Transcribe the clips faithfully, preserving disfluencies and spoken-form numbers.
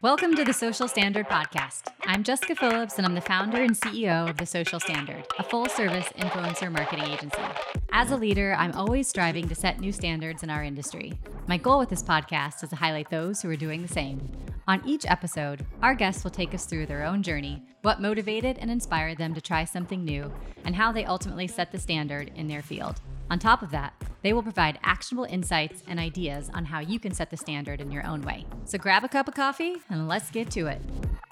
Welcome to the Social Standard Podcast. I'm Jessica Phillips, and I'm the founder and C E O of The Social Standard, a full-service influencer marketing agency. As a leader, I'm always striving to set new standards in our industry. My goal with this podcast is to highlight those who are doing the same. On each episode, our guests will take us through their own journey, what motivated and inspired them to try something new, and how they ultimately set the standard in their field. On top of that, they will provide actionable insights and ideas on how you can set the standard in your own way. So grab a cup of coffee and let's get to it.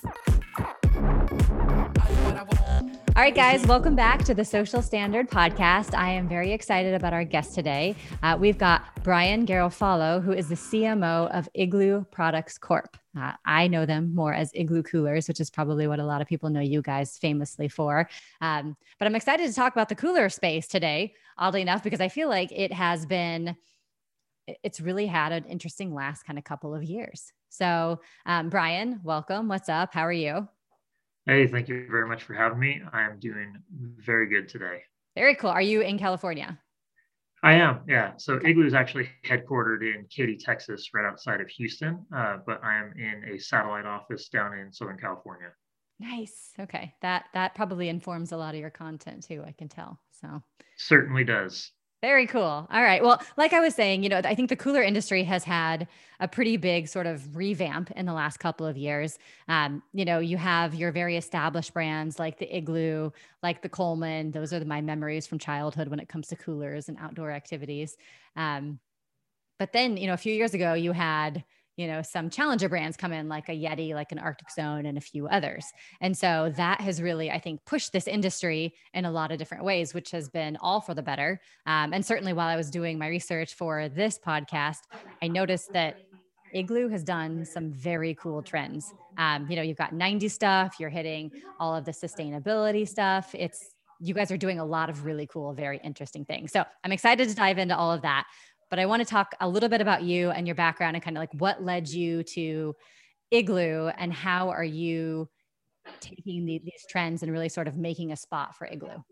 All right, guys, welcome back to the Social Standard Podcast. I am very excited about our guest today. Uh, we've got Brian Garofalo, who is the C M O of Igloo Products Corp. Uh, I know them more as Igloo Coolers, which is probably what a lot of people know you guys famously for. Um, but I'm excited to talk about the cooler space today, oddly enough, because I feel like it has been, it's really had an interesting last kind of couple of years. So um, Brian, welcome. What's up? How are you? Hey, thank you very much for having me. I am doing very good today. Very cool. Are you in California? I am, yeah. So Okay. Igloo is actually headquartered in Katy, Texas, right outside of Houston, uh, but I am in a satellite office down in Southern California. Nice. Okay. That that probably informs a lot of your content too, I can tell. So Certainly does. very cool. All right. Well, like I was saying, you know, I think the cooler industry has had a pretty big sort of revamp in the last couple of years. Um, you know, you have your very established brands like the Igloo, like the Coleman. Those are the, my memories from childhood when it comes to coolers and outdoor activities. Um, but then, you know, a few years ago, you had, you know, some challenger brands come in like a Yeti, like an Arctic Zone, and a few others. And so that has really, I think, pushed this industry in a lot of different ways, which has been all for the better. Um, and certainly while I was doing my research for this podcast, I noticed that Igloo has done some very cool trends. Um, you know, you've got nineties stuff, you're hitting all of the sustainability stuff. It's, you guys are doing a lot of really cool, very interesting things. So I'm excited to dive into all of that. But I want to talk a little bit about you and your background and kind of like what led you to Igloo and how are you taking the, these trends and really sort of making a spot for Igloo?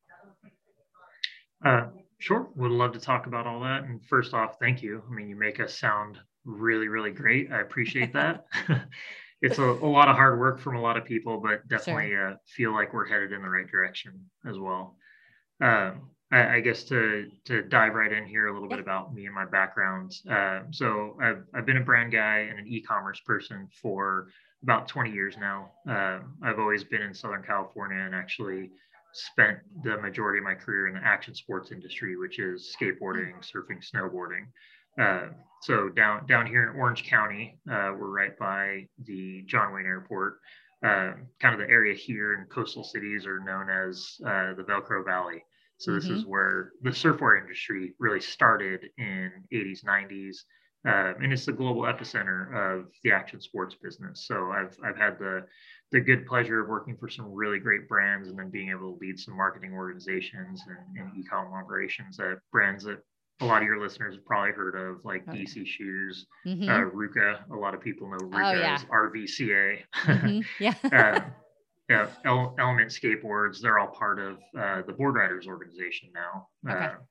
Uh, sure, would love to talk about all that. And first off, thank you. I mean, you make us sound really, really great. I appreciate that. It's a, a lot of hard work from a lot of people, but definitely Sure. uh, feel like we're headed in the right direction as well. Um, I, I guess to to dive right in here a little Yeah. bit about me and my background. Uh, so I've I've been a brand guy and an e-commerce person for about twenty years now. Uh, I've always been in Southern California and actually spent the majority of my career in the action sports industry, which is Mm. skateboarding, surfing, snowboarding. Uh, so down down here in Orange County, uh, we're right by the John Wayne Airport. Uh, kind of the area here in coastal cities are known as uh, the Velcro Valley. So this Mm-hmm. is where the surfwear industry really started in eighties, nineties, uh, and it's the global epicenter of the action sports business. So I've I've had the the good pleasure of working for some really great brands, and then being able to lead some marketing organizations and, and e-com operations at brands that a lot of your listeners have probably heard of, like Oh, D C yeah. Shoes, uh, Mm-hmm. Ruka. A lot of people know Oh, Ruka yeah. as R V C A. Mm-hmm. Yeah. uh, yeah, Element Skateboards, they're all part of uh, the Board Riders organization now. Okay. Uh,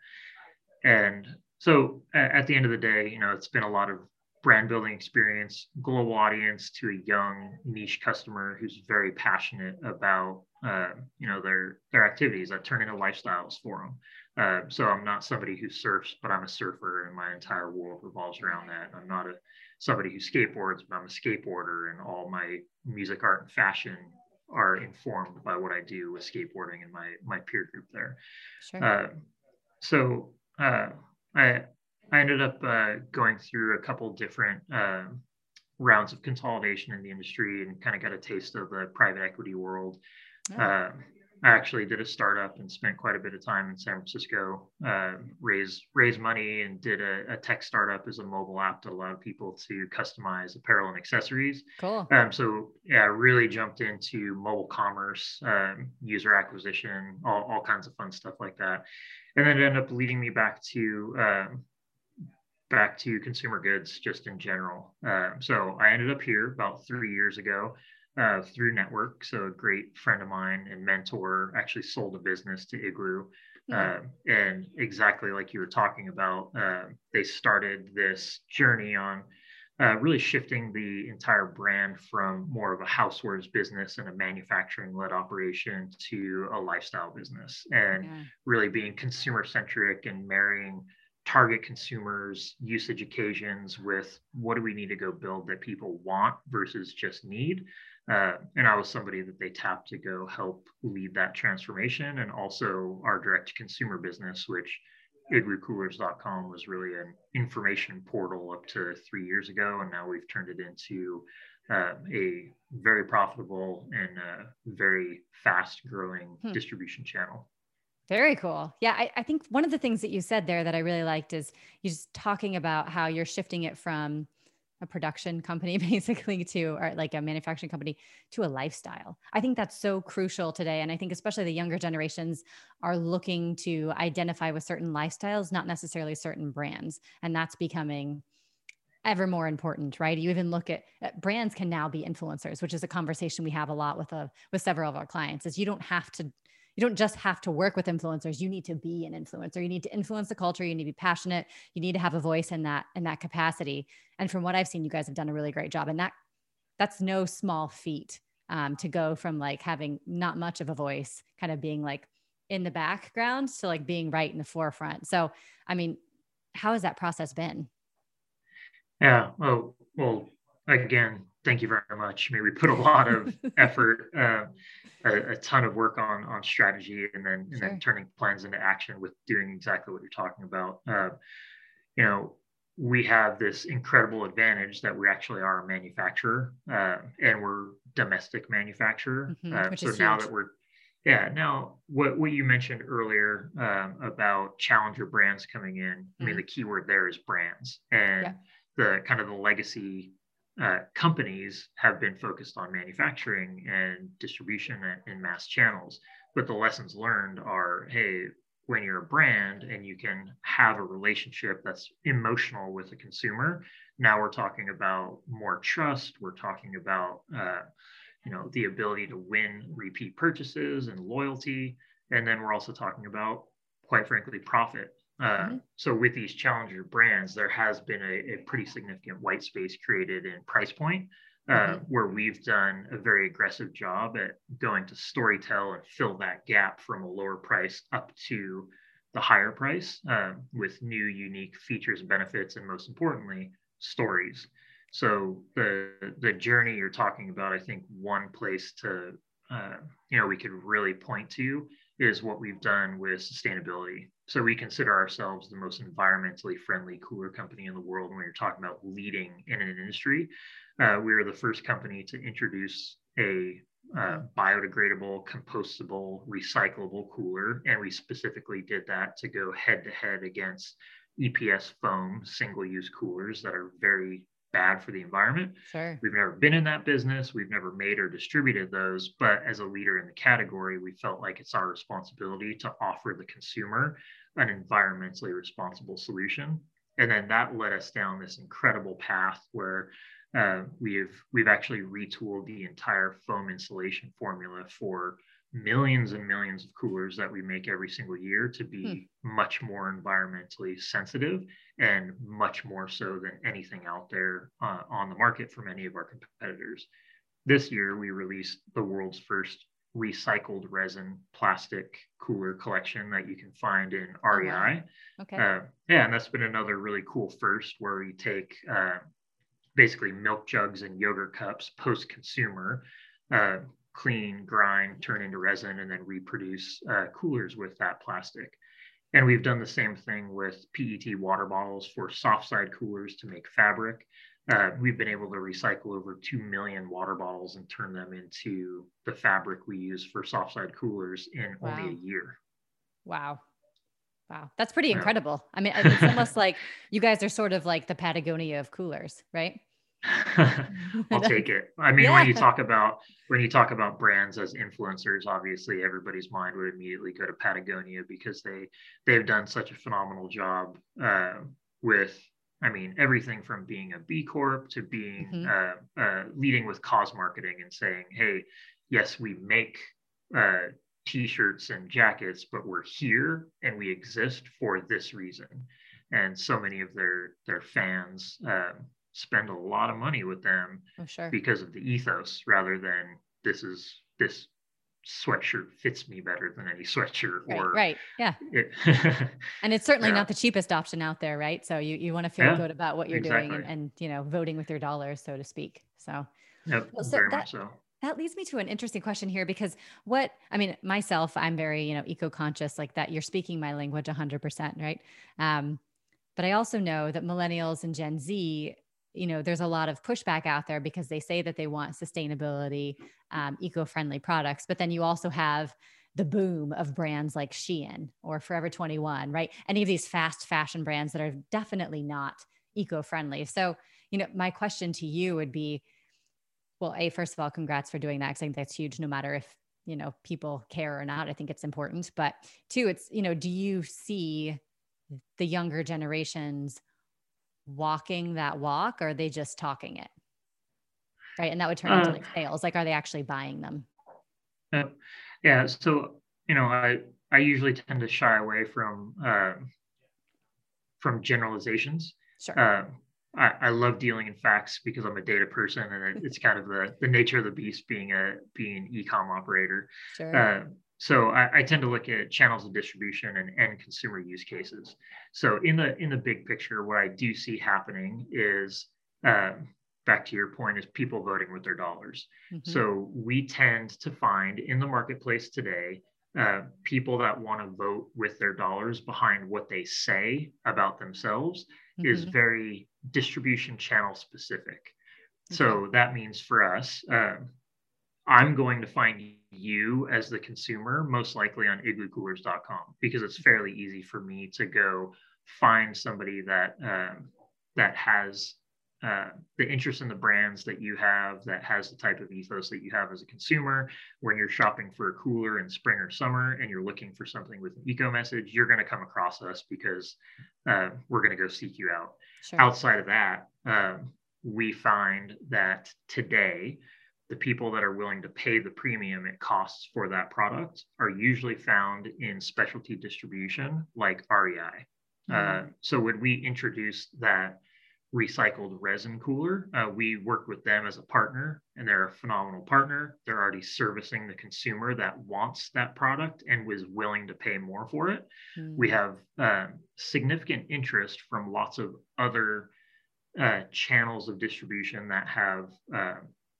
and so at the end of the day, you know, it's been a lot of brand building experience, global audience to a young niche customer who's very passionate about, uh, you know, their their activities that turn into lifestyles for them. Uh, so I'm not somebody who surfs, but I'm a surfer, and my entire world revolves around that. I'm not a somebody who skateboards, but I'm a skateboarder, and all my music, art, and fashion are informed by what I do with skateboarding and my my peer group there. Sure. Uh, so uh, I I ended up uh, going through a couple different uh, rounds of consolidation in the industry and kind of got a taste of the private equity world. Oh, Uh, I actually did a startup and spent quite a bit of time in San Francisco, uh, raise raise money, and did a, a tech startup as a mobile app that allowed people to customize apparel and accessories. cool. Um, so yeah, I really jumped into mobile commerce, um, user acquisition, all, all kinds of fun stuff like that, and then it ended up leading me back to um, back to consumer goods just in general. Uh, so I ended up here about three years ago uh, through Network. So a great friend of mine and mentor actually sold a business to Igloo. Hmm. Uh, and exactly like you were talking about, uh, they started this journey on uh, really shifting the entire brand from more of a housewares business and a manufacturing led operation to a lifestyle business, and Yeah. really being consumer centric and marrying target consumers, usage occasions with what do we need to go build that people want versus just need. Uh, and I was somebody that they tapped to go help lead that transformation. And also our direct to consumer business, which igloo coolers dot com was really an information portal up to three years ago. And now we've turned it into uh, a very profitable and uh, very fast growing Hmm. distribution channel. Very cool. Yeah. I, I think one of the things that you said there that I really liked is you just talking about how you're shifting it from a production company basically to, or like a manufacturing company to a lifestyle. I think that's so crucial today. And I think especially the younger generations are looking to identify with certain lifestyles, not necessarily certain brands. And that's becoming ever more important, right? You even look at, at brands can now be influencers, which is a conversation we have a lot with a, with several of our clients is you don't have to, you don't just have to work with influencers. You need to be an influencer. You need to influence the culture. You need to be passionate. You need to have a voice in that, in that capacity. And from what I've seen, you guys have done a really great job. And that that's no small feat, um, to go from like having not much of a voice, kind of being like in the background to like being right in the forefront. So, I mean, how has that process been? Yeah. Oh, well, again, thank you very much. I mean, we put a lot of effort, uh, a, a ton of work on on strategy, and then and then Sure. turning plans into action with doing exactly what you're talking about. Uh, you know, we have this incredible advantage that we actually are a manufacturer, uh, and we're domestic manufacturer. Hmm. Uh, Which so is now huge. that we're yeah, now what what you mentioned earlier um, about challenger brands coming in, I mean, Hmm. the key word there is brands, Yeah. and the kind of the legacy uh, companies have been focused on manufacturing and distribution and, and mass channels. But the lessons learned are, hey, when you're a brand and you can have a relationship that's emotional with the consumer, now we're talking about more trust. We're talking about uh, you know the ability to win repeat purchases and loyalty, and then we're also talking about, quite frankly, profit. Uh, Hmm. so with these challenger brands, there has been a, a pretty significant white space created in price point, uh, Hmm. where we've done a very aggressive job at going to storytell and fill that gap from a lower price up to the higher price, uh, with new unique features and benefits, and most importantly, stories. So the the journey you're talking about, I think one place to uh, you know we could really point to is what we've done with sustainability. So we consider ourselves the most environmentally friendly cooler company in the world. When you're talking about leading in an industry, uh, we were the first company to introduce a uh, Hmm. biodegradable, compostable, recyclable cooler, and we specifically did that to go head to head against E P S foam single-use coolers that are very bad for the environment. Sure. We've never been in that business. We've never made or distributed those. But as a leader in the category, we felt like it's our responsibility to offer the consumer an environmentally responsible solution. And then that led us down this incredible path where uh, we've we've actually retooled the entire foam insulation formula for millions and millions of coolers that we make every single year to Hmm. be much more environmentally sensitive, and much more so than anything out there uh, on the market from any of our competitors. This year, we released the world's first recycled resin plastic cooler collection that you can find in Oh, wow. R E I. Okay. Uh, yeah, and that's been another really cool first where we take uh, basically milk jugs and yogurt cups post consumer, uh, clean, grind, turn into resin, and then reproduce uh, coolers with that plastic. And we've done the same thing with P E T water bottles for soft side coolers to make fabric. Uh, we've been able to recycle over two million water bottles and turn them into the fabric we use for soft side coolers in only a Wow. year. Wow. Wow. That's pretty Yeah. incredible. I mean, it's almost like you guys are sort of like the Patagonia of coolers, right? I'll take it. I mean, when Yeah. you talk about when you talk about brands as influencers, obviously everybody's mind would immediately go to Patagonia because they they've done such a phenomenal job uh, with, I mean, everything from being a B Corp to being Hmm. uh, uh, leading with cause marketing and saying, hey, yes, we make uh, t-shirts and jackets, but we're here and we exist for this reason. And so many of their their fans. Um, spend a lot of money with them Oh, sure. because of the ethos rather than this is this sweatshirt fits me better than any sweatshirt Right. or Right. Yeah. it, And it's certainly yeah, not the cheapest option out there, right? So you you want to feel yeah, good about what you're doing exactly. and and you know, voting with your dollars, so to speak. So Yep, well, so very that much so. that leads me to an interesting question here because what I mean, myself, I'm very, you know, eco-conscious like that. You're speaking my language one hundred percent, right? Um, but I also know that millennials and Gen Z, you know, there's a lot of pushback out there because they say that they want sustainability, um, eco-friendly products, but then you also have the boom of brands like Shein or Forever twenty-one, right? Any of these fast fashion brands that are definitely not eco-friendly. So, you know, my question to you would be, well, A, first of all, congrats for doing that. 'Cause I think that's huge, no matter if, you know, people care or not. I think it's important. But two, it's, you know, do you see the younger generations walking that walk or are they just talking it? Right. And that would turn into Uh, like sales. Like, are they actually buying them? uh, yeah, so you know, I I usually tend to shy away from uh, from generalizations. Sure. Uh, I, I love dealing in facts because I'm a data person, and it, it's kind of the the nature of the beast being a being an e-com operator. Sure. Uh, so I, I tend to look at channels of distribution and end consumer use cases. So in the in the big picture, what I do see happening is uh, back to your point is people voting with their dollars. Hmm. So we tend to find in the marketplace today uh, people that want to vote with their dollars behind what they say about themselves is Hmm. very distribution channel specific. Okay. So that means for us, uh, I'm going to find you as the consumer most likely on igloo coolers dot com because it's Okay. fairly easy for me to go find somebody that um, that has uh, the interest in the brands that you have, that has the type of ethos that you have as a consumer. When you're shopping for a cooler in spring or summer and you're looking for something with an eco message, you're going to come across us because uh, we're going to go seek you out. Sure. Outside of that, um, we find that today the people that are willing to pay the premium it costs for that product are usually found in specialty distribution like R E I. Uh, Mm. so when we introduced that recycled resin cooler, uh, we worked with them as a partner, and they're a phenomenal partner. They're already servicing the consumer that wants that product and was willing to pay more for it. We Mm. have um, significant interest from lots of other uh, channels of distribution that have uh,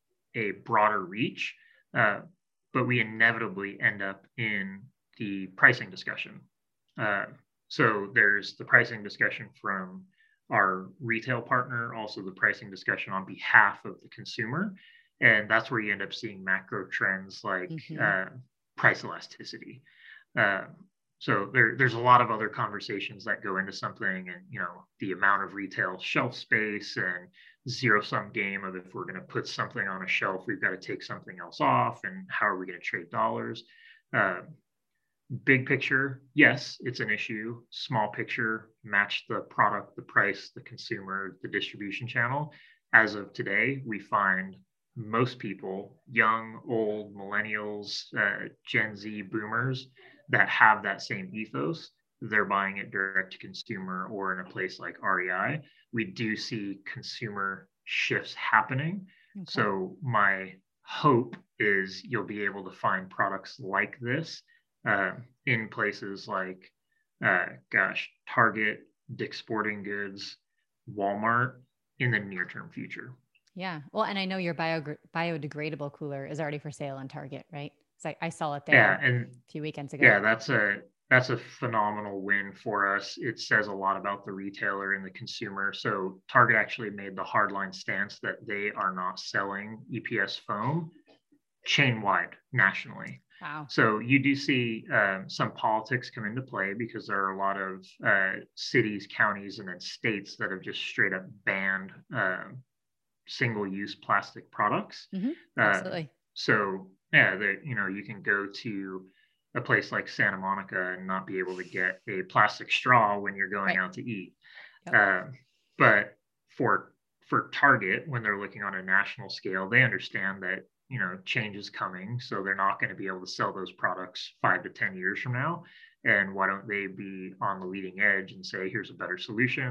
a broader reach, uh, but we inevitably end up in the pricing discussion. Uh, so there's the pricing discussion from our retail partner, also the pricing discussion on behalf of the consumer. And that's where you end up seeing macro trends like Hmm. uh, price elasticity. Uh, so there, there's a lot of other conversations that go into something, and you know the amount of retail shelf space and zero sum game of if we're going to put something on a shelf, we've got to take something else off, and how are we going to trade dollars? Uh, Big picture, yes, it's an issue. Small picture, match the product, the price, the consumer, the distribution channel. As of today, we find most people, young, old, millennials, uh, Gen Z, boomers, that have that same ethos. They're buying it direct to consumer or in a place like R E I. We do see consumer shifts happening. Okay. So, my hope is you'll be able to find products like this uh, in places like, uh, gosh, Target, Dick's Sporting Goods, Walmart in the near term future. Yeah. Well, and I know your bio biodegradable cooler is already for sale on Target, right? So I, I saw it Yeah, there and a few weekends ago. yeah, that's a that's a phenomenal win for us. It says a lot about the retailer and the consumer. So Target actually made the hardline stance that they are not selling E P S foam chain wide nationally. Wow. So you do see um, some politics come into play because there are a lot of uh, cities, counties, and then states that have just straight up banned uh, single-use plastic products. Hmm. Uh, Absolutely. so yeah, that you know you can go to a place like Santa Monica and not be able to get a plastic straw when you're going Right. out to eat. Yep. Uh, but for for Target, when they're looking on a national scale, they understand that you know change is coming, so they're not going to be able to sell those products five to ten years from now. And why don't they be on the leading edge and say, here's a better solution?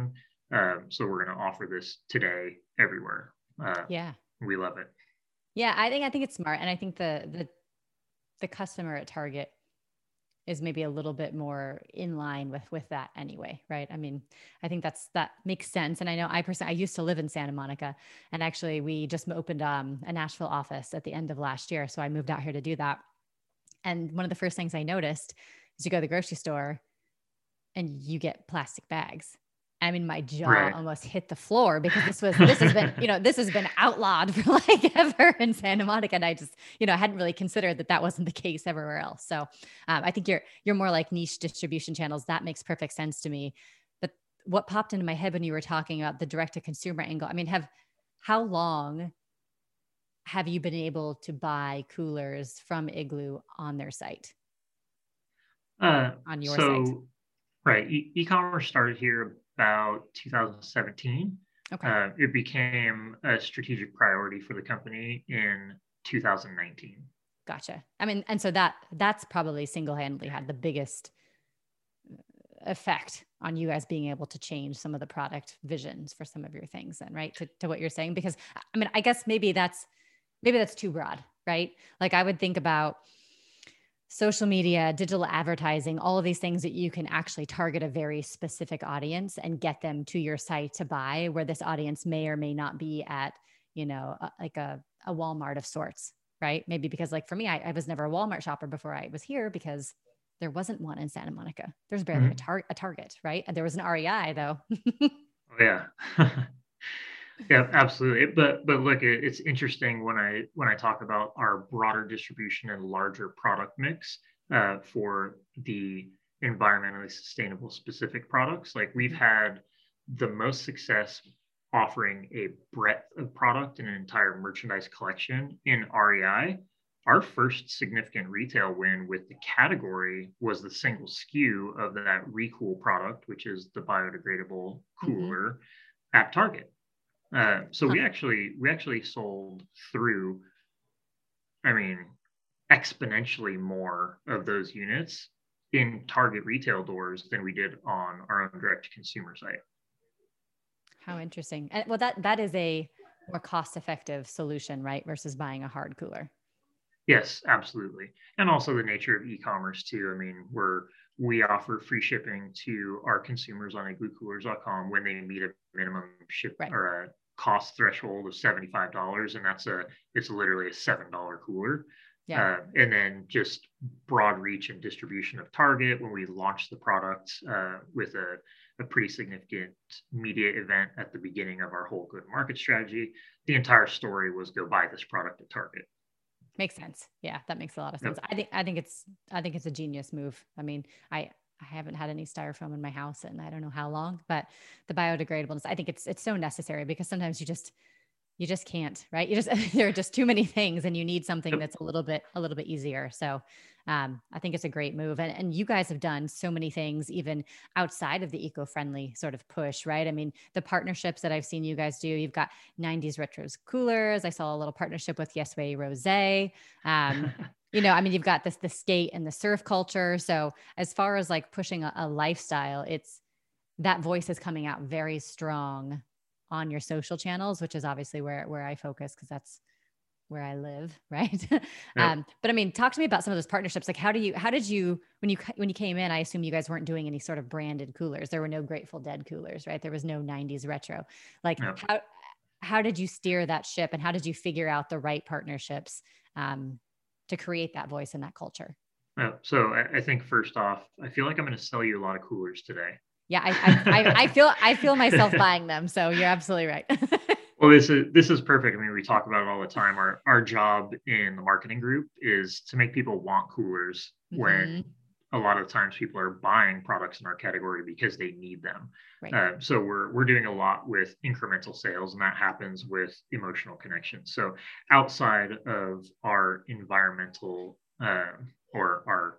Um, so we're going to offer this today everywhere. Uh, Yeah. we love it. Yeah. I think, I think it's smart. And I think the, the, the customer at Target is maybe a little bit more in line with, with that anyway. Right. I mean, I think that's, that makes sense. And I know I personally, I used to live in Santa Monica, and actually we just opened um, a Nashville office at the end of last year. So I moved out here to do that. And one of the first things I noticed is you go to the grocery store and you get plastic bags. I mean, my jaw Right. almost hit the floor, because this was, this has been, you know, this has been outlawed for like ever in Santa Monica. And I just, you know, I hadn't really considered that that wasn't the case everywhere else. So um, I think you're, you're more like niche distribution channels. That makes perfect sense to me. But what popped into my head when you were talking about the direct to consumer angle, I mean, have, how long have you been able to buy coolers from Igloo on their site, Uh, on your site? so, right, e- e-commerce started here about two thousand seventeen. Okay. Uh, it became a strategic priority for the company in two thousand nineteen. Gotcha. I mean, and so that that's probably single-handedly had the biggest effect on you guys being able to change some of the product visions for some of your things then, right? To, to what you're saying, because I mean, I guess maybe that's, maybe that's too broad, right? Like I would think about social media, digital advertising, all of these things that you can actually target a very specific audience and get them to your site to buy, where this audience may or may not be at, you know, a, like a, a Walmart of sorts, right? Maybe because like for me, I, I was never a Walmart shopper before I was here, because there wasn't one in Santa Monica. There's barely a, Mhm. tar- a Target, right? And there was an R E I though. Oh, yeah. Yeah, absolutely. But but look, it, it's interesting when I when I talk about our broader distribution and larger product mix uh, for the environmentally sustainable specific products. Like we've Mhm. had the most success offering a breadth of product and an entire merchandise collection in R E I. Our first significant retail win with the category was the single S K U of that Recool product, which is the biodegradable Mhm. cooler at Target. Uh, so Huh. we actually we actually sold through, I mean, exponentially more of those units in Target retail doors than we did on our own direct to consumer site. How interesting. And well, that, that is a more cost-effective solution, right? Versus buying a hard cooler. Yes, absolutely. And also the nature of e-commerce too. I mean, we're we offer free shipping to our consumers on igloo coolers dot com when they meet a minimum ship Right. or a cost threshold of seventy-five dollars, and that's a it's literally a seven dollar cooler. Yeah. Uh, and then just broad reach and distribution of Target when we launched the product uh, with a, a pretty significant media event at the beginning of our whole go-to-market strategy. The entire story was go buy this product at Target. Makes sense. Yeah, that makes a lot of sense. Yep. I think I think it's I think it's a genius move. I mean, I I haven't had any styrofoam in my house and I don't know how long, but the biodegradableness, I think it's it's so necessary, because sometimes you just you just can't, right? You just there are just too many things, and you need something Yep. that's a little bit a little bit easier. So um, I think it's a great move, and and you guys have done so many things even outside of the eco-friendly sort of push, right? I mean, the partnerships that I've seen you guys do, you've got nineties retros coolers. I saw a little partnership with Yes Way Rosé. Um, you know, I mean, you've got this the skate and the surf culture. So as far as like pushing a, a lifestyle, it's that voice is coming out very strong on your social channels, which is obviously where where I focus, because that's where I live, right? Yep. um, but I mean, talk to me about some of those partnerships. Like, how do you, how did you, when you when you came in, I assume you guys weren't doing any sort of branded coolers. There were no Grateful Dead coolers, right? There was no nineties retro. Like, Yep. how how did you steer that ship, and how did you figure out the right partnerships um, to create that voice and that culture? Yep. So I, I think first off, I feel like I'm going to sell you a lot of coolers today. Yeah, I I I, I feel I feel myself buying them. So you're absolutely right. Well, this is this is perfect. I mean, we talk about it all the time. Our our job in the marketing group is to make people want coolers when hmm a lot of times people are buying products in our category because they need them. Right. Uh, so we're we're doing a lot with incremental sales, and that happens with emotional connection. So outside of our environmental uh, or our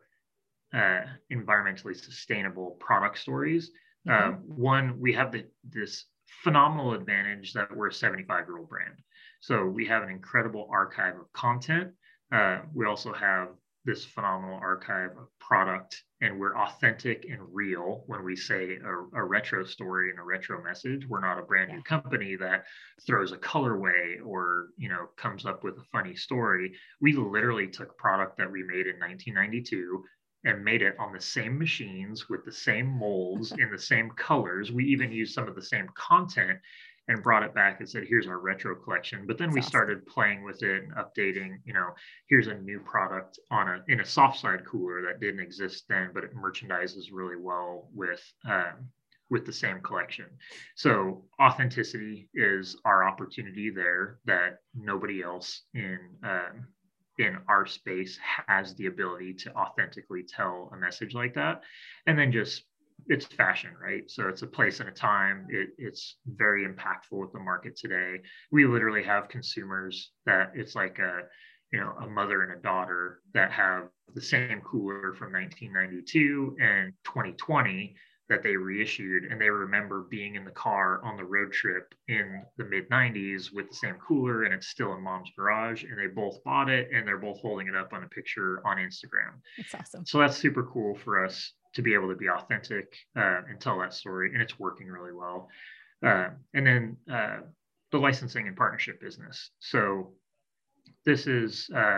uh, environmentally sustainable product stories. hmm Um, one, we have the, this phenomenal advantage that we're a seventy-five year old brand. So we have an incredible archive of content. Uh, we also have this phenomenal archive of product, and we're authentic and real when we say a, a retro story and a retro message. We're not a brand new Yeah. company that throws a colorway or, you know, comes up with a funny story. We literally took product that we made in nineteen ninety-two and made it on the same machines with the same molds in the same colors. We even used some of the same content and brought it back and said, here's our retro collection. But then That's we awesome. started playing with it and updating, you know, here's a new product on a in a soft side cooler that didn't exist then, but it merchandises really well with um, with the same collection. So authenticity is our opportunity there that nobody else in um, in our space has the ability to authentically tell a message like that. And then just it's fashion, right? So it's a place and a time. It, it's very impactful with the market today. We literally have consumers that it's like a, you know, a mother and a daughter that have the same cooler from nineteen ninety-two and twenty twenty that they reissued, and they remember being in the car on the road trip in the mid nineties with the same cooler, and it's still in mom's garage, and they both bought it, and they're both holding it up on a picture on Instagram. That's awesome. So that's super cool for us to be able to be authentic uh, and tell that story, and it's working really well. Uh, and then uh, the licensing and partnership business. So this is, uh,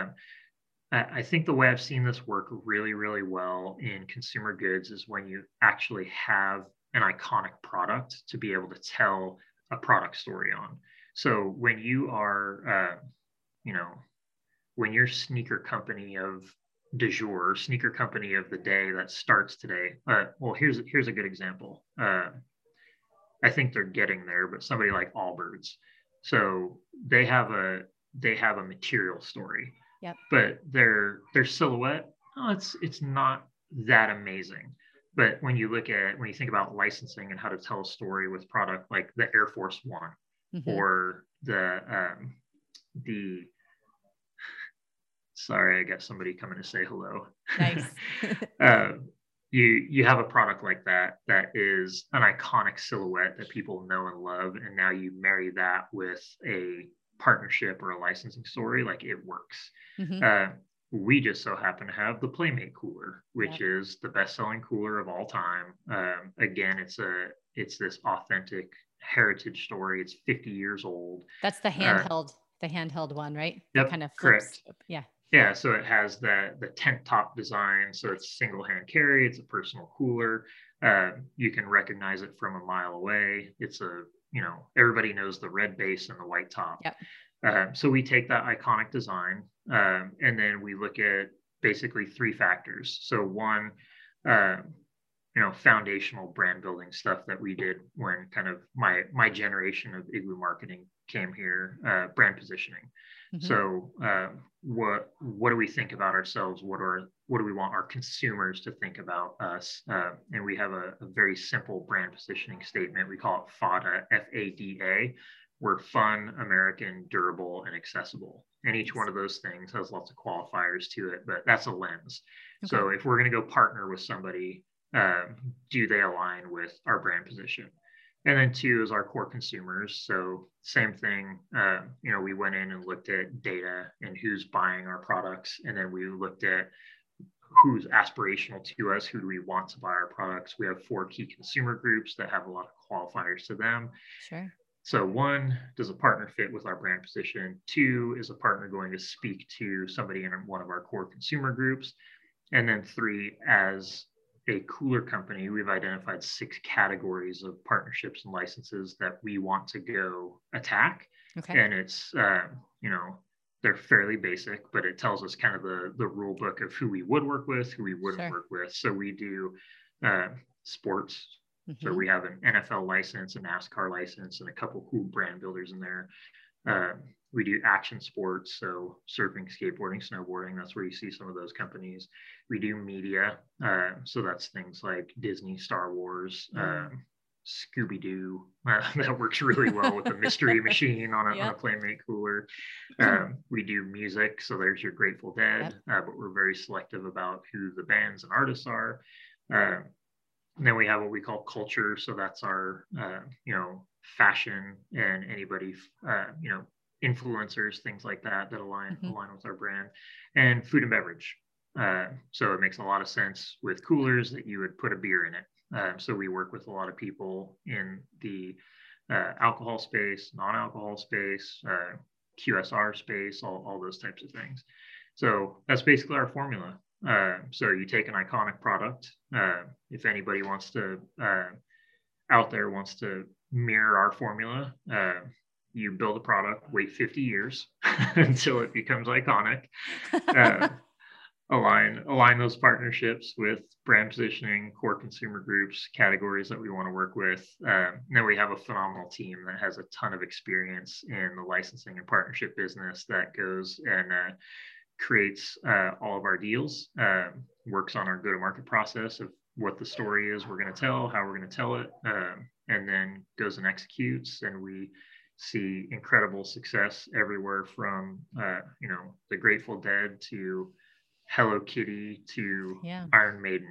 I think the way I've seen this work really, really well in consumer goods is when you actually have an iconic product to be able to tell a product story on. So when you are, uh, you know, when your sneaker company of du jour, sneaker company of the day that starts today, uh, well, here's here's a good example. Uh, I think they're getting there, but somebody like Allbirds. So they have a they have a material story. Yep. But their their silhouette, oh, it's it's not that amazing. But when you look at when you think about licensing and how to tell a story with product like the Air Force One mm-hmm. or the um, the sorry, I got somebody coming to say hello. Nice. uh, you you have a product like that that is an iconic silhouette that people know and love, and now you marry that with a partnership or a licensing story, like it works. Mm-hmm. Uh, we just so happen to have the Playmate cooler, which yep. is the best-selling cooler of all time. Um, again, it's a it's this authentic heritage story. It's fifty years old. That's the handheld, uh, the handheld one, right? Yep, that kind of flips. Correct. Yeah. Yeah, so it has the the tent top design, so it's single hand carry. It's a personal cooler. Uh, you can recognize it from a mile away. It's a you know, everybody knows the red base and the white top. Yep. Uh, so we take that iconic design um, and then we look at basically three factors. So one, uh, you know, foundational brand building stuff that we did when kind of my my generation of Igloo marketing came here, uh, brand positioning. Mm-hmm. So uh, what what do we think about ourselves? What are what do we want our consumers to think about us? Uh, and we have a, a very simple brand positioning statement. We call it FADA, F A D A. We're fun, American, durable, and accessible. And each one of those things has lots of qualifiers to it, but that's a lens. Okay. So if we're going to go partner with somebody, uh, do they align with our brand position? And then two is our core consumers. So same thing, uh, you know, we went in and looked at data and who's buying our products. And then we looked at who's aspirational to us, who do we want to buy our products. We have four key consumer groups that have a lot of qualifiers to them. Sure. So one, does a partner fit with our brand position? Two, is a partner going to speak to somebody in one of our core consumer groups? And then three, as a cooler company, we've identified six categories of partnerships and licenses that we want to go attack. Okay. And it's, uh, you know, they're fairly basic, but it tells us kind of the, the rule book of who we would work with, who we wouldn't sure. work with. So we do uh, sports. Mm-hmm. So we have an N F L license, a NASCAR license, and a couple cool brand builders in there. Uh, we do action sports, so surfing, skateboarding, snowboarding. That's where you see some of those companies. We do media, uh, so that's things like Disney, Star Wars, mm. um, Scooby-Doo. Uh, that works really well with the Mystery Machine on a, yep. on a Playmate cooler. Um, we do music, so there's your Grateful Dead, yep. uh, but we're very selective about who the bands and artists are. Uh, and then we have what we call culture, so that's our, uh, you know, fashion and anybody, uh, you know, influencers, things like that, that align mm-hmm. align with our brand, and food and beverage. Uh, so it makes a lot of sense with coolers that you would put a beer in it. Um, so we work with a lot of people in the uh, alcohol space, non-alcohol space, uh, Q S R space, all, all those types of things. So that's basically our formula. Uh, so you take an iconic product. Uh, if anybody wants to uh, out there wants to mirror our formula, uh, you build a product, wait fifty years until it becomes iconic. Uh, align align those partnerships with brand positioning, core consumer groups, categories that we want to work with. Um, then we have a phenomenal team that has a ton of experience in the licensing and partnership business that goes and uh, creates uh, all of our deals, uh, works on our go-to-market process of what the story is we're going to tell, how we're going to tell it, um, and then goes and executes. And we see incredible success everywhere from, uh, you know, the Grateful Dead to Hello Kitty to Yeah. Iron Maiden.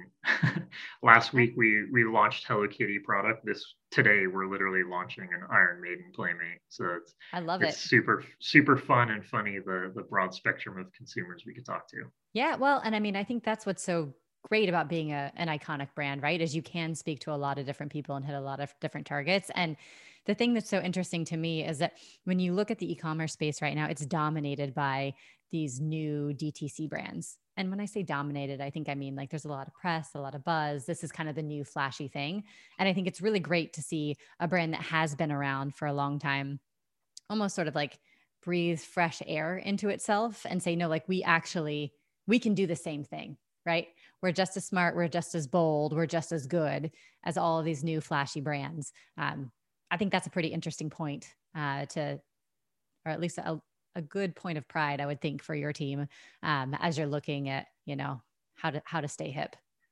Last week we we launched Hello Kitty product. This today we're literally launching an Iron Maiden Playmate. So it's I love it's it. super super fun and funny, the the broad spectrum of consumers we could talk to. Yeah. Well, and I mean, I think that's what's so great about being a, an iconic brand, right? Is you can speak to a lot of different people and hit a lot of different targets. And the thing that's so interesting to me is that when you look at the e-commerce space right now, it's dominated by these new D T C brands. And when I say dominated, I think I mean like there's a lot of press, a lot of buzz. This is kind of the new flashy thing. And I think it's really great to see a brand that has been around for a long time almost sort of like breathe fresh air into itself and say, no, like we actually, we can do the same thing, right? We're just as smart, we're just as bold, we're just as good as all of these new flashy brands. Um, I think that's a pretty interesting point uh, to, or at least a, a good point of pride, I would think, for your team um, as you're looking at, you know, how to how to stay hip.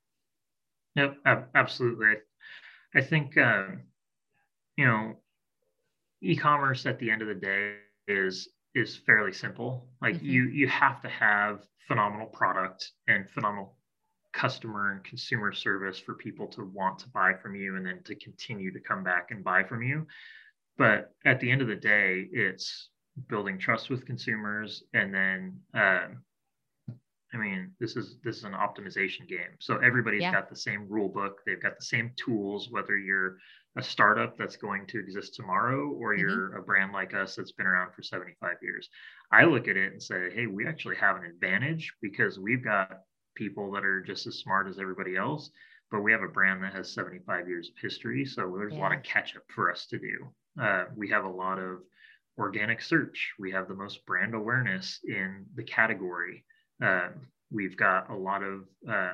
Yep, ab- absolutely. I think um, you know, e-commerce at the end of the day is is fairly simple. Like Mm-hmm. you you have to have phenomenal product and phenomenal customer and consumer service for people to want to buy from you and then to continue to come back and buy from you. But at the end of the day, it's building trust with consumers and then um, I mean, this is this is an optimization game. So everybody's Yeah. got the same rule book. They've got the same tools, whether you're a startup that's going to exist tomorrow or Mm-hmm. you're a brand like us that's been around for seventy-five years. I look at it and say, hey, we actually have an advantage because we've got people that are just as smart as everybody else, but we have a brand that has seventy-five years of history. So there's a lot Yeah. of catch up for us to do. Uh, we have a lot of organic search. We have the most brand awareness in the category. Um, we've got a lot of uh,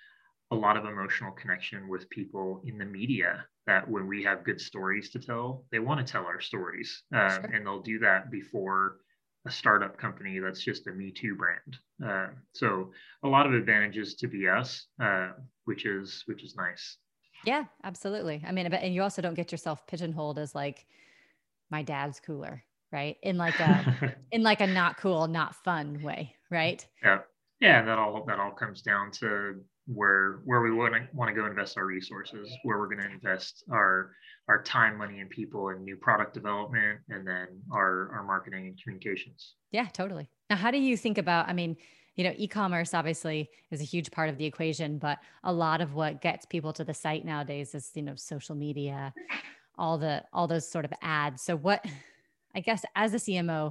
a lot of emotional connection with people in the media that when we have good stories to tell, they want to tell our stories, um, Sure. and they'll do that before a startup company that's just a Me Too brand. Uh, so a lot of advantages to be us, uh, which is which is nice. Yeah, absolutely. I mean, but and you also don't get yourself pigeonholed as like my dad's cooler, right? In like a in like a not cool, not fun way, right? Yeah, yeah, that all that all comes down to where where we want to want to go invest our resources, where we're going to invest our our time, money, and people in new product development, and then our our marketing and communications. Yeah, totally. Now, how do you think about, I mean, you know, e-commerce obviously is a huge part of the equation, but a lot of what gets people to the site nowadays is, you know, social media, all the all those sort of ads. So what I guess as a C M O,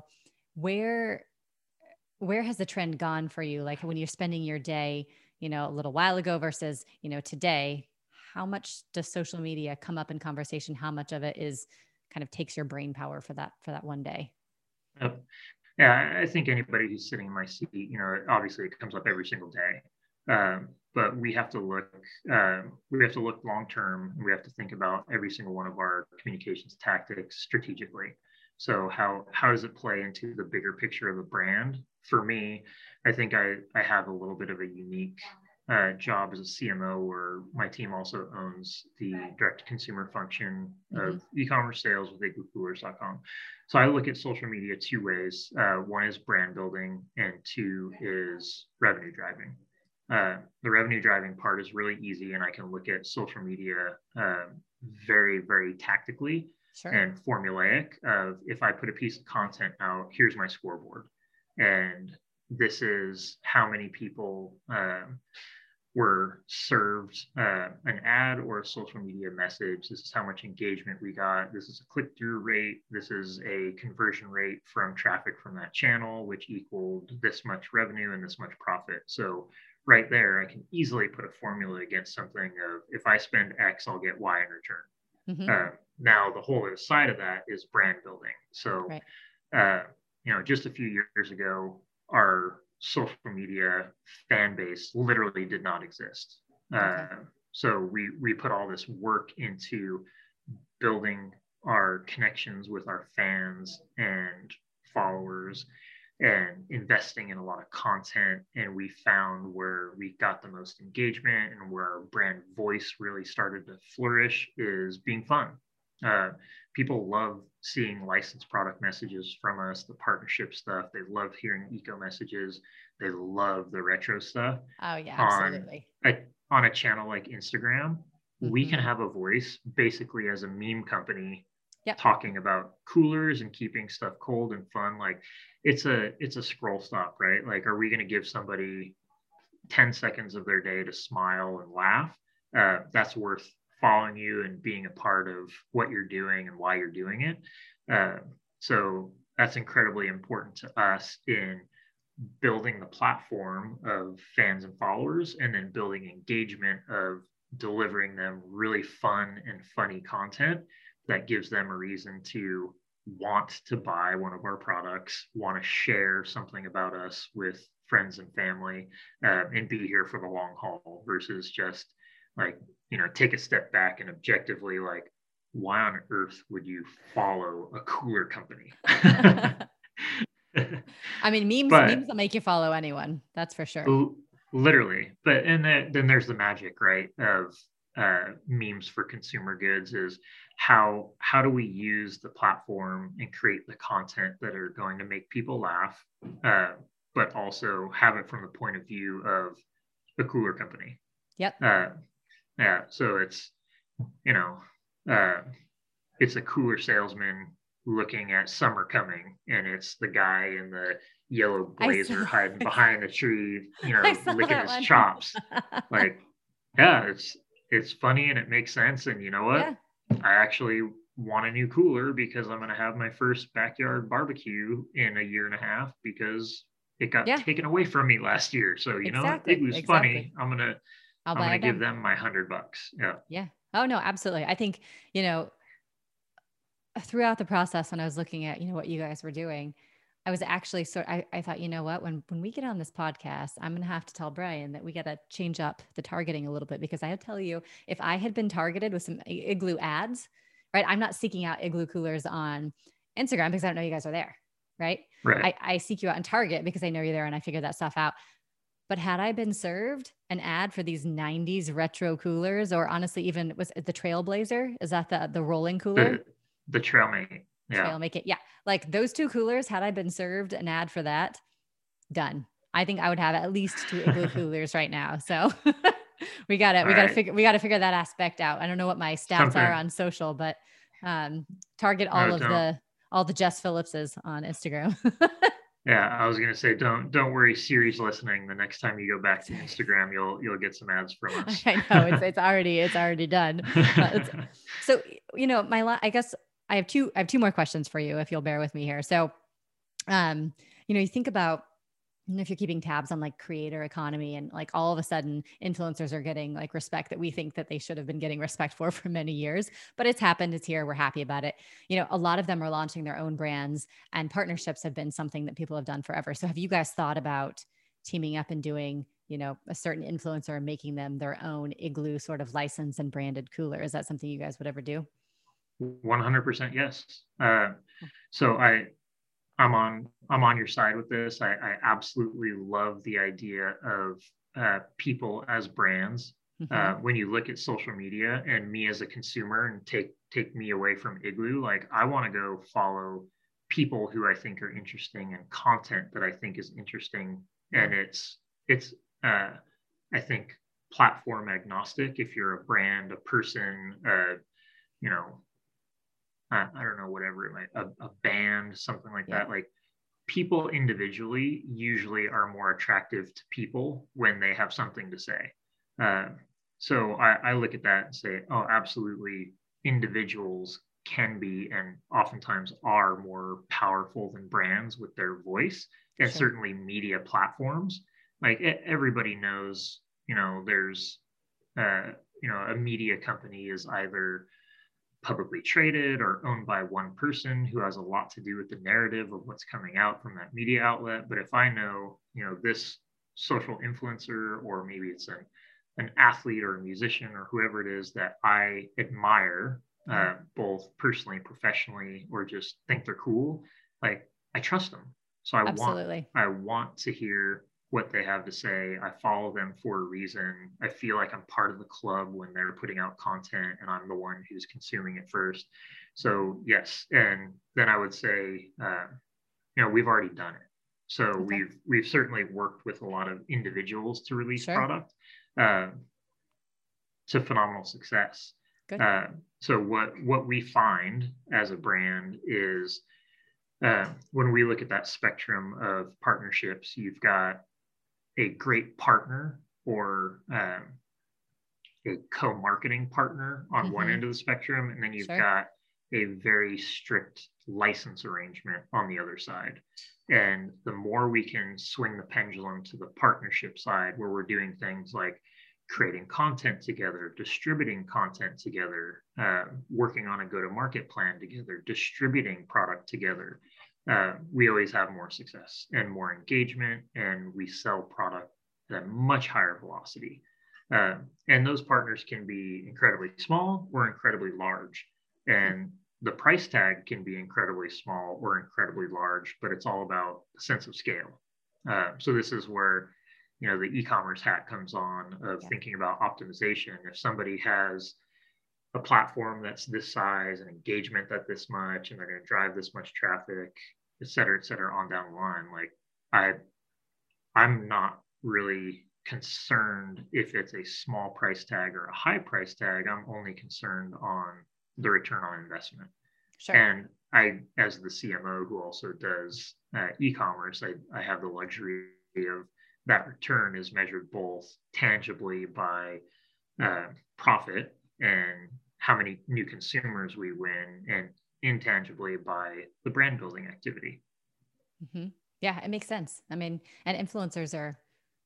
where where has the trend gone for you? Like when you're spending your day, you know, a little while ago versus, you know, today, how much does social media come up in conversation? How much of it is kind of takes your brain power for that for that one day? Yep. Yeah, I think anybody who's sitting in my seat, you know, obviously it comes up every single day. Um, but we have to look, uh, we have to look long term. We have to think about every single one of our communications tactics strategically. So how how does it play into the bigger picture of the brand? For me, I think I I have a little bit of a unique uh, job as a C M O, where my team also owns the direct consumer function Mm-hmm. of e-commerce sales with igloo coolers dot com. So I look at social media two ways. Uh, one is brand building, and two is revenue driving. Uh, the revenue driving part is really easy, and I can look at social media um, very, very tactically Sure. and formulaic. Of if I put a piece of content out, here's my scoreboard, and this is how many people um, were served uh, an ad or a social media message. This is how much engagement we got. This is a click-through rate. This is a conversion rate from traffic from that channel, which equaled this much revenue and this much profit. So right there, I can easily put a formula against something of, if I spend X, I'll get Y in return. Mm-hmm. Uh, now, the whole other side of that is brand building. So, right. uh, you know, just a few years ago, our social media fan base literally did not exist. Okay. Uh, so we we put all this work into building our connections with our fans and followers and investing in a lot of content. And we found where we got the most engagement and where our brand voice really started to flourish is being fun. Uh, people love seeing licensed product messages from us, the partnership stuff. They love hearing eco messages. They love the retro stuff. Oh yeah, absolutely. On a, on a channel like Instagram, mm-hmm. we can have a voice basically as a meme company, yep. talking about coolers and keeping stuff cold and fun. Like it's a it's a scroll stop, right? Like, are we going to give somebody ten seconds of their day to smile and laugh? Uh, that's worth following you and being a part of what you're doing and why you're doing it. Uh, so that's incredibly important to us in building the platform of fans and followers, and then building engagement of delivering them really fun and funny content that gives them a reason to want to buy one of our products, want to share something about us with friends and family, uh, and be here for the long haul versus just like, you know, take a step back and objectively, like, why on earth would you follow a cooler company? I mean, memes, but, memes will make you follow anyone. That's for sure. L- literally. But, and then, then there's the magic, right, of uh, memes for consumer goods is how, how do we use the platform and create the content that are going to make people laugh, uh, but also have it from the point of view of a cooler company. Yep. Uh, yeah. So it's, you know, uh, it's a cooler salesman looking at summer coming, and it's the guy in the yellow blazer hiding behind a tree, you know, licking his one. chops. Like, yeah, it's it's funny and it makes sense. And you know what? Yeah. I actually want a new cooler because I'm going to have my first backyard barbecue in a year and a half because it got yeah. taken away from me last year. So, you exactly. know, Igloo's exactly. funny. I'm going to, I'm going to give them my hundred bucks. Yeah. Yeah. Oh no, absolutely. I think, you know, throughout the process, when I was looking at, you know, what you guys were doing, I was actually sort I, I thought, you know what, when, when we get on this podcast, I'm going to have to tell Brian that we got to change up the targeting a little bit, because I tell you, if I had been targeted with some Igloo ads, right, I'm not seeking out Igloo coolers on Instagram because I don't know you guys are there. Right. Right. I, I seek you out on Target because I know you're there and I figured that stuff out. But had I been served an ad for these nineties retro coolers, or honestly, even was it the Trailblazer? Is that the, the rolling cooler? The, the Trailmate. Yeah. Trail make it. Yeah. Like those two coolers, had I been served an ad for that, done. I think I would have at least two Igloo coolers right now. So we got to, we got to right. figure, we got to figure that aspect out. I don't know what my stats Something. are on social, but um, target all no, of don't. the, all the Jess Phillipses on Instagram. Yeah. I was going to say, don't, don't worry, Siri's listening. The next time you go back to Instagram, you'll, you'll get some ads from us. I know it's, it's already, it's already done. Uh, it's, so, you know, my, I guess, I have two, I have two more questions for you if you'll bear with me here. So, um, you know, you think about, you know, if you're keeping tabs on like creator economy, and like all of a sudden influencers are getting like respect that we think that they should have been getting respect for for many years, but it's happened. It's here. We're happy about it. You know, a lot of them are launching their own brands, and partnerships have been something that people have done forever. So have you guys thought about teaming up and doing, you know, a certain influencer and making them their own Igloo sort of licensed and branded cooler? Is that something you guys would ever do? one hundred percent yes. Uh, so I, I'm on, I'm on your side with this. I, I absolutely love the idea of uh, people as brands. Mm-hmm. Uh, when you look at social media and me as a consumer, and take, take me away from Igloo, like I want to go follow people who I think are interesting and content that I think is interesting. And it's, it's, uh, I think platform agnostic. If you're a brand, a person, uh, you know, I don't know, whatever it might, a, a band, something like yeah. that. Like people individually usually are more attractive to people when they have something to say. Uh, so I, I look at that and say, oh, absolutely, individuals can be and oftentimes are more powerful than brands with their voice, and Sure. certainly media platforms. Like everybody knows, you know, there's, uh, you know, a media company is either publicly traded or owned by one person who has a lot to do with the narrative of what's coming out from that media outlet. But if I know, you know, this social influencer, or maybe it's an, an athlete or a musician or whoever it is that I admire, Mhm. uh, both personally, professionally, or just think they're cool, like I trust them. So I want, Absolutely. I want to hear what they have to say. I follow them for a reason. I feel like I'm part of the club when they're putting out content and I'm the one who's consuming it first. So yes, and then I would say, uh, you know, we've already done it. So Okay. we've we've certainly worked with a lot of individuals to release Sure. product, uh, to phenomenal success. Good. Uh, so what what we find as a brand is, uh, when we look at that spectrum of partnerships, you've got a great partner, or um, a co-marketing partner on one Hmm. end of the spectrum, and then you've Sure. got a very strict license arrangement on the other side. And the more we can swing the pendulum to the partnership side, where we're doing things like creating content together, distributing content together, uh, working on a go-to-market plan together, distributing product together, uh, we always have more success and more engagement, and we sell product at a much higher velocity. Uh, and those partners can be incredibly small or incredibly large. Hmm. And the price tag can be incredibly small or incredibly large, but it's all about a sense of scale. Uh, so this is where, you know, the e-commerce hat comes on, of Yeah. thinking about optimization. If somebody has a platform that's this size and engagement that this much, and they're going to drive this much traffic, et cetera, et cetera, on down the line, like I I'm not really concerned if it's a small price tag or a high price tag. I'm only concerned on the return on investment. Sure. And I, as the C M O who also does uh, e-commerce, I, I have the luxury of that return is measured both tangibly by uh, profit and how many new consumers we win, and intangibly by the brand building activity. Hmm. Yeah, it makes sense. I mean, and influencers are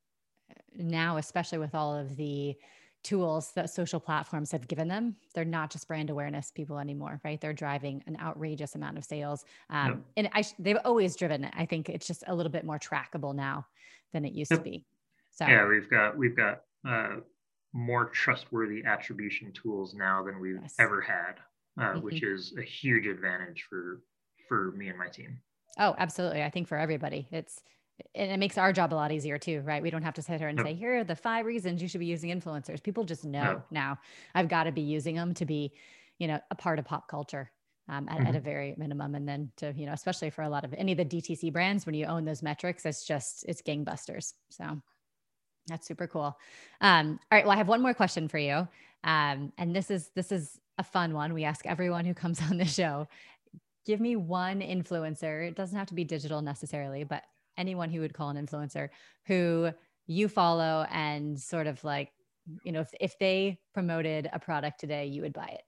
now, especially with all of the tools that social platforms have given them, they're not just brand awareness people anymore, right? They're driving an outrageous amount of sales. Yep. Um, and I, they've always driven it. I think it's just a little bit more trackable now than it used to Yep. be. So, Yeah, we've got we've got uh, more trustworthy attribution tools now than we've yes. ever had, uh, Hmm. which is a huge advantage for for me and my team. Oh, absolutely. I think for everybody, it's, and it makes our job a lot easier too, right? We don't have to sit here and say, Yep. here are the five reasons you should be using influencers. People just know Yep. now. I've got to be using them to be, you know, a part of pop culture, um, at, at a Mm-hmm. very minimum. And then to, you know, especially for a lot of any of the D T C brands, when you own those metrics, it's just, it's gangbusters. So that's super cool. Um, all right. Well, I have one more question for you. Um, and this is, this is a fun one. We ask everyone who comes on the show. Give me one influencer. It doesn't have to be digital necessarily, but anyone who would call an influencer who you follow and sort of like, you know, if, if they promoted a product today, you would buy it.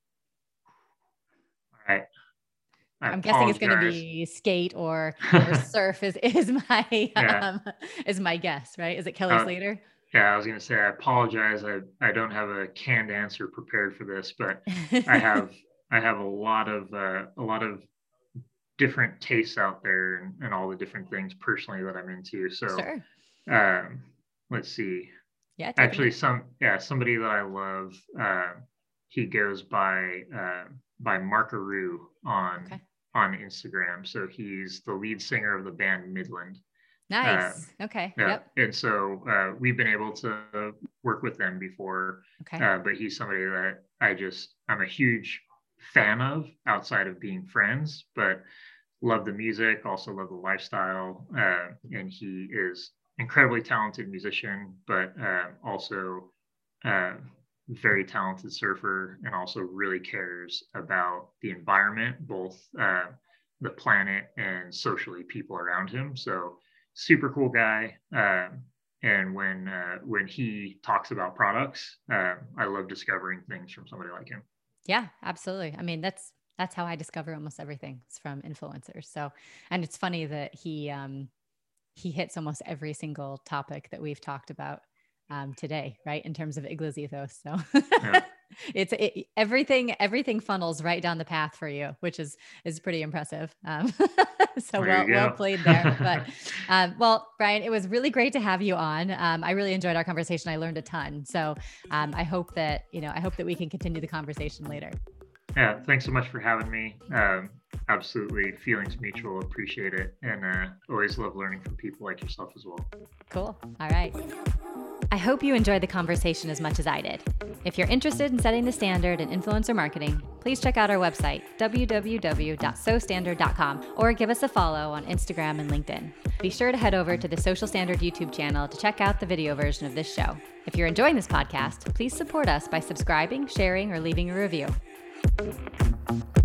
All right. I I'm guessing it's going to apologize. be skate or or surf is is my Yeah. um, is my guess, right? Is it Kelly Uh, Slater? yeah, I was going to say I apologize. I I don't have a canned answer prepared for this, but I have I have a lot of uh, a lot of different tastes out there, and, and all the different things personally that I'm into. So Sure. um, let's see. Yeah, take a Actually, minute. some yeah, somebody that I love. Uh, he goes by uh, by Markaroo on Okay. on Instagram. So he's the lead singer of the band Midland. Uh, Nice. Okay. yeah, Yep. and so uh, we've been able to work with them before. Okay. Uh, but he's somebody that I just I'm a huge fan of outside of being friends, but love the music, also love the lifestyle, uh, and he is incredibly talented musician, but uh, also uh, very talented surfer, and also really cares about the environment, both uh, the planet and socially people around him. So super cool guy. Um, and when uh, when he talks about products, uh, I love discovering things from somebody like him. Yeah, absolutely. I mean, that's that's how I discover almost everything. It's from influencers. So, and it's funny that he um, he hits almost every single topic that we've talked about um, today, right? In terms of Iglo's ethos. So yeah. it's it, everything, everything funnels right down the path for you, which is, is pretty impressive. Um, so well, well played there. But um, well, Brian, it was really great to have you on. Um, I really enjoyed our conversation. I learned a ton. So um, I hope that, you know, I hope that we can continue the conversation later. Yeah. Thanks so much for having me. Um, absolutely. Feelings mutual. Appreciate it. And uh, always love learning from people like yourself as well. Cool. All right. I hope you enjoyed the conversation as much as I did. If you're interested in setting the standard in influencer marketing, please check out our website, w w w dot so standard dot com, or give us a follow on Instagram and LinkedIn. Be sure to head over to the Social Standard YouTube channel to check out the video version of this show. If you're enjoying this podcast, please support us by subscribing, sharing, or leaving a review.